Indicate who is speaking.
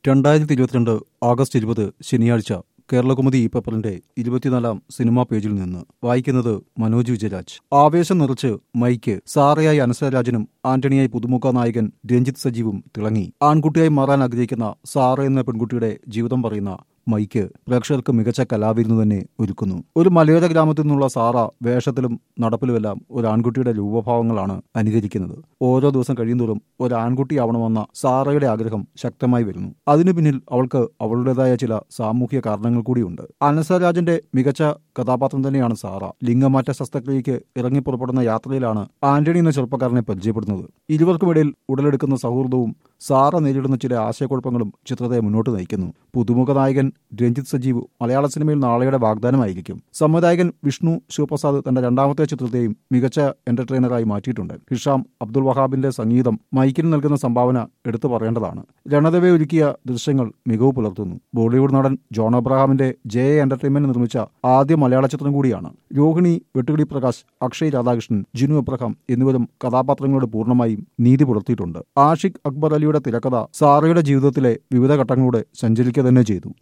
Speaker 1: 2022 August 20 ശനിയാഴ്ച കേരളകൗമുദി ഈ പേപ്പറിന്റെ 24-ാം സിനിമാ പേജിൽ നിന്ന് വായിക്കുന്നത് മനോജ് വിജയരാജ്. ആവേശം നിറച്ച് മൈക്ക്. സാറയായി അനസരാജനും ആന്റണിയായി പുതുമുഖ നായകൻ രഞ്ജിത്ത് സജീവും തിളങ്ങി. ആൺകുട്ടിയായി മാറാൻ ആഗ്രഹിക്കുന്ന സാറ എന്ന പെൺകുട്ടിയുടെ ജീവിതം പറയുന്ന മൈക്ക് പ്രേക്ഷകർക്ക് മികച്ച കലാവിരുന്ന് തന്നെ ഒരുക്കുന്നു. ഒരു മലയോര ഗ്രാമത്തിൽ നിന്നുള്ള സാറ വേഷത്തിലും നടപ്പിലുമെല്ലാം ഒരു ആൺകുട്ടിയുടെ രൂപഭാവങ്ങളാണ് അനുകരിക്കുന്നത്. ഓരോ ദിവസം കഴിയുന്തോറും ഒരു ആൺകുട്ടിയാവണമെന്ന സാറയുടെ ആഗ്രഹം ശക്തമായി വരുന്നു. അതിനു പിന്നിൽ അവൾക്ക് അവളുടേതായ ചില സാമൂഹ്യ കാരണങ്ങൾ കൂടിയുണ്ട്. അനസരാജന്റെ മികച്ച കഥാപാത്രം തന്നെയാണ് സാറ. ലിംഗമാറ്റ ശസ്ത്രക്രിയയ്ക്ക് ഇറങ്ങിപ്പുറപ്പെടുന്ന യാത്രയിലാണ് ആന്റണി എന്ന ചെറുപ്പക്കാരനെ പരിചയപ്പെടുന്നത്. ഇരുവർക്കുമിടയിൽ ഉടലെടുക്കുന്ന സൗഹൃദവും സാറ നേരിടുന്ന ചില ആശയക്കുഴപ്പങ്ങളും ചിത്രത്തെ മുന്നോട്ട് നയിക്കുന്നു. പുതുമുഖ നായകൻ രഞ്ജിത്ത് സജീവ് മലയാള സിനിമയിൽ നാളെയുടെ വാഗ്ദാനമായിരിക്കും. സംവിധായകൻ വിഷ്ണു ശിവപ്രസാദ് തന്റെ രണ്ടാമത്തെ ചിത്രത്തെയും മികച്ച എന്റർടൈനറായി മാറ്റിയിട്ടുണ്ട്. ഹിഷാം അബ്ദുൾ വഹാബിന്റെ സംഗീതം മൈക്കിന് നൽകുന്ന സംഭാവന എടുത്തു പറയേണ്ടതാണ്. രണദവെ ഒരുക്കിയ ദൃശ്യങ്ങൾ മികവ് പുലർത്തുന്നു. ബോളിവുഡ് നടൻ ജോൺ അബ്രഹാമിന്റെ ജെ എന്റർടൈൻമെന്റ് നിർമ്മിച്ച ആദ്യ മലയാള ചിത്രം കൂടിയാണ്. രോഹിണി, വെട്ടുകിളി പ്രകാശ്, അക്ഷയ് രാധാകൃഷ്ണൻ, ജിനു അബ്രഹാം എന്നിവരും കഥാപാത്രങ്ങളോട് പൂർണ്ണമായും നീതി പുലർത്തിയിട്ടുണ്ട്. ആഷിഖ് അക്ബർ അലിയുടെ തിരക്കഥ സാറയുടെ ജീവിതത്തിലെ വിവിധ ഘട്ടങ്ങളിലൂടെ സഞ്ചരിക്കുക തന്നെ ചെയ്തു.